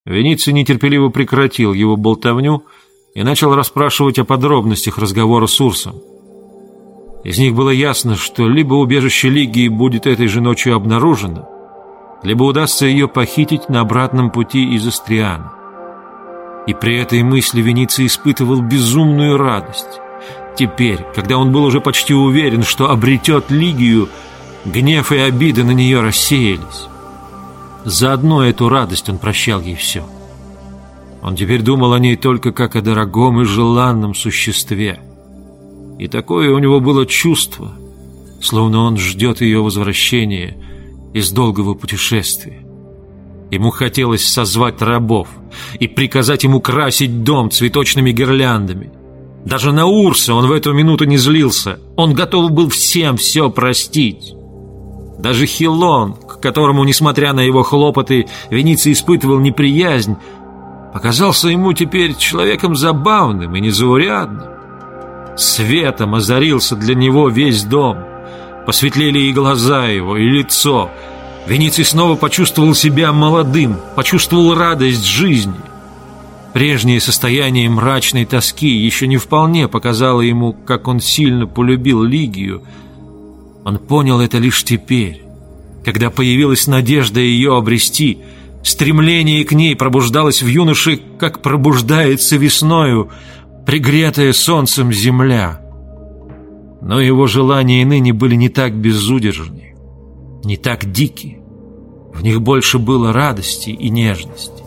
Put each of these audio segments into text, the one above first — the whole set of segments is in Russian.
Вениций нетерпеливо прекратил его болтовню и начал расспрашивать о подробностях разговора с Урсом. Из них было ясно, что либо убежище Лигии будет этой же ночью обнаружено, либо удастся ее похитить на обратном пути из Астриана. И при этой мысли Вениций испытывал безумную радость. Теперь, когда он был уже почти уверен, что обретет Лигию, гнев и обиды на нее рассеялись. Заодно эту радость он прощал ей все. Он теперь думал о ней только как о дорогом и желанном существе. И такое у него было чувство, словно он ждет ее возвращения из долгого путешествия. Ему хотелось созвать рабов и приказать ему красить дом цветочными гирляндами. Даже на Урса он в эту минуту не злился. Он готов был всем все простить. Даже Хилон, к которому, несмотря на его хлопоты, Вениций испытывал неприязнь, показался ему теперь человеком забавным и незаурядным. Светом озарился для него весь дом. Посветлели и глаза его, и лицо. Вениций снова почувствовал себя молодым, почувствовал радость жизни. Прежнее состояние мрачной тоски еще не вполне показало ему, как он сильно полюбил Лигию. Он понял это лишь теперь, когда появилась надежда ее обрести. Стремление к ней пробуждалось в юноше, как пробуждается весною пригретая солнцем земля. Но его желания ныне были не так безудержны, не так дики. В них больше было радости и нежности.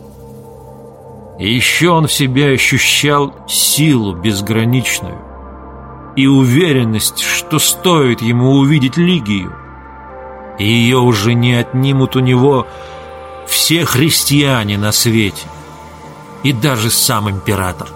И еще он в себе ощущал силу безграничную и уверенность, что стоит ему увидеть Лигию, и ее уже не отнимут у него все христиане на свете, и даже сам император.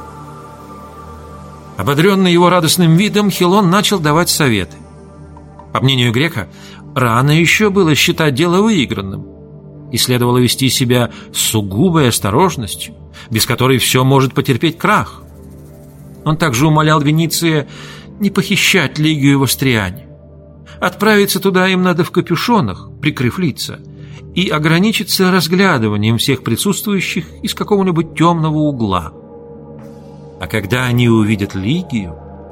Ободренный его радостным видом, Хилон начал давать советы. По мнению грека, рано еще было считать дело выигранным, и следовало вести себя с сугубой осторожностью, без которой все может потерпеть крах. Он также умолял Вениция не похищать Лигию в Астриане. Отправиться туда им надо в капюшонах, прикрыв лица, и ограничиться разглядыванием всех присутствующих из какого-нибудь темного угла. А когда они увидят Лигию,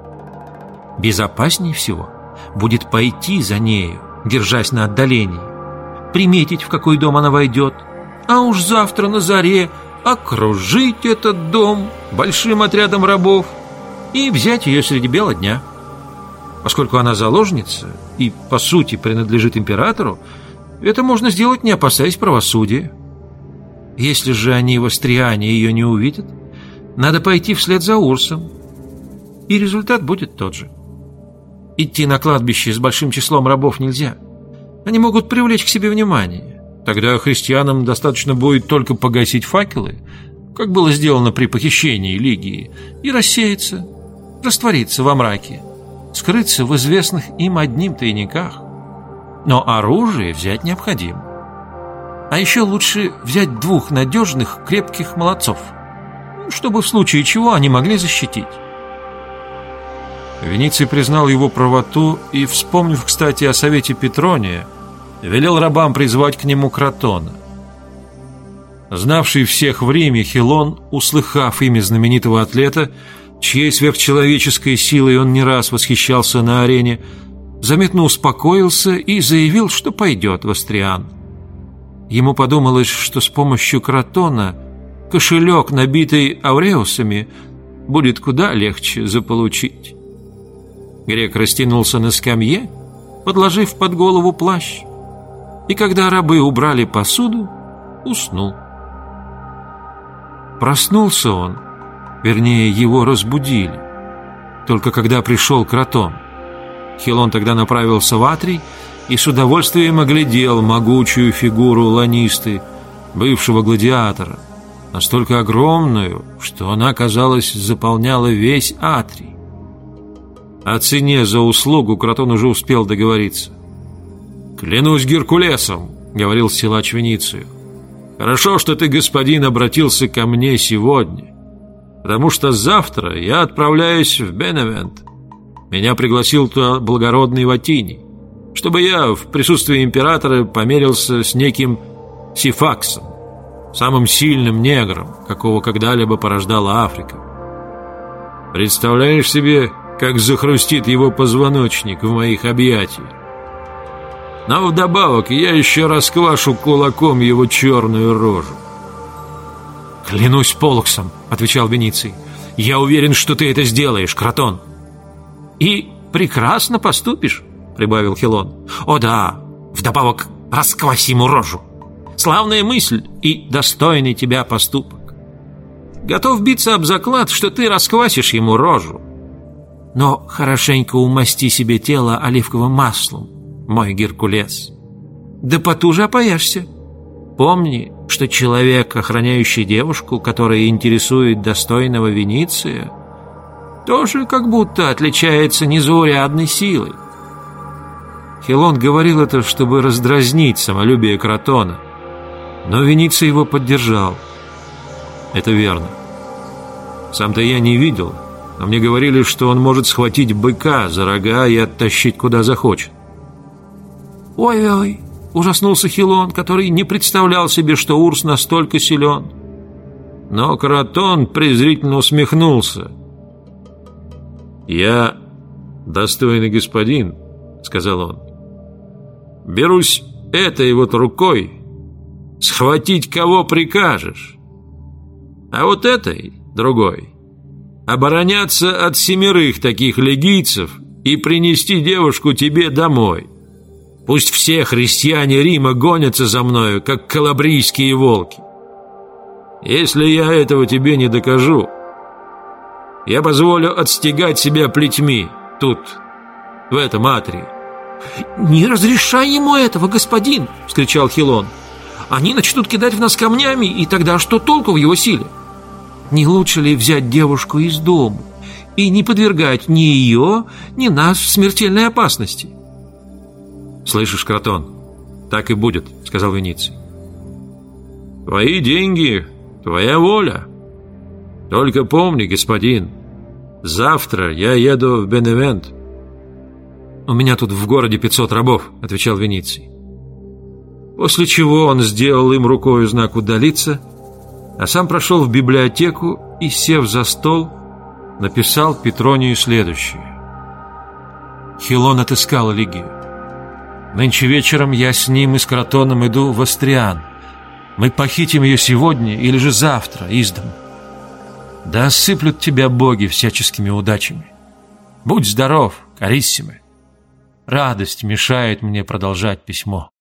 безопаснее всего будет пойти за нею, держась на отдалении, приметить, в какой дом она войдет, а уж завтра на заре окружить этот дом большим отрядом рабов и взять ее среди бела дня. Поскольку она заложница и, по сути, принадлежит императору, это можно сделать, не опасаясь правосудия. Если же они в Астриане ее не увидят, надо пойти вслед за Урсом, и результат будет тот же. Идти на кладбище с большим числом рабов нельзя. Они могут привлечь к себе внимание. Тогда христианам достаточно будет только погасить факелы, как было сделано при похищении Лигии, и рассеяться, раствориться во мраке, скрыться в известных им одним тайниках. Но оружие взять необходимо. А еще лучше взять 2 надежных, крепких молодцов, чтобы в случае чего они могли защитить. Вениций признал его правоту и, вспомнив, кстати, о совете Петрония, велел рабам призвать к нему Кротона. Знавший всех в Риме, Хилон, услыхав имя знаменитого атлета, чьей сверхчеловеческой силой он не раз восхищался на арене, заметно успокоился и заявил, что пойдет в Астриан. Ему подумалось, что с помощью Кротона кошелек, набитый ауреусами, будет куда легче заполучить. Грек растянулся на скамье, подложив под голову плащ, и когда рабы убрали посуду, уснул. Проснулся он, вернее, его разбудили, только когда пришел Кротон. Хилон тогда направился в Атрий и с удовольствием оглядел могучую фигуру Ланисты, бывшего гладиатора, настолько огромную, что она, казалось, заполняла весь Атрий. О цене за услугу Кротон уже успел договориться. «Клянусь Геркулесом», — говорил силач Веницию, — «хорошо, что ты, господин, обратился ко мне сегодня, потому что завтра я отправляюсь в Беневент. Меня пригласил туда благородный Ватиний, чтобы я в присутствии императора померился с неким Сифаксом, самым сильным негром, какого когда-либо порождала Африка. Представляешь себе, как захрустит его позвоночник в моих объятиях? Но вдобавок я еще расквашу кулаком его черную рожу. «Клянусь Полуксом», — отвечал Вениций, — «я уверен, что ты это сделаешь, Кротон». «И прекрасно поступишь», — прибавил Хилон. «О да, вдобавок расквась ему рожу. Славная мысль и достойный тебя поступок. Готов биться об заклад, что ты расквасишь ему рожу. Но хорошенько умасти себе тело оливковым маслом, мой Геркулес. Да потуже опояшься. Помни, что человек, охраняющий девушку, которая интересует достойного Вениция, тоже как будто отличается незаурядной силой». Хилон говорил это, чтобы раздразнить самолюбие Кротона, но Вениций его поддержал. «Это верно. Сам-то я не видел, но мне говорили, что он может схватить быка за рога и оттащить куда захочет». «Ой-ой!» — ужаснулся Хилон, который не представлял себе, что Урс настолько силен. Но Кротон презрительно усмехнулся. «Я, достойный господин, — сказал он, — берусь этой вот рукой схватить кого прикажешь, а вот этой, другой, обороняться от 7 таких легийцев и принести девушку тебе домой. Пусть все христиане Рима гонятся за мною, как калабрийские волки. Если я этого тебе не докажу, я позволю отстегать себя плетьми тут, в этом атрии». «Не разрешай ему этого, господин!» — вскричал Хилон. «Они начнут кидать в нас камнями, и тогда что толку в его силе? Не лучше ли взять девушку из дому и не подвергать ни ее, ни нас в смертельной опасности?» «Слышишь, Кротон, так и будет, — сказал Вениций. — Твои деньги, твоя воля. Только помни, господин, завтра я еду в Беневент». «У меня тут в городе 500 рабов, — отвечал Вениций. После чего он сделал им рукой знак удалиться, а сам прошел в библиотеку и, сев за стол, написал Петронию следующее. «Хилон отыскал Лигию. Нынче вечером я с ним и с Кротоном иду в Астриан. Мы похитим ее сегодня или же завтра из дому. Да осыплют тебя боги всяческими удачами. Будь здоров, Кариссиме. Радость мешает мне продолжать письмо».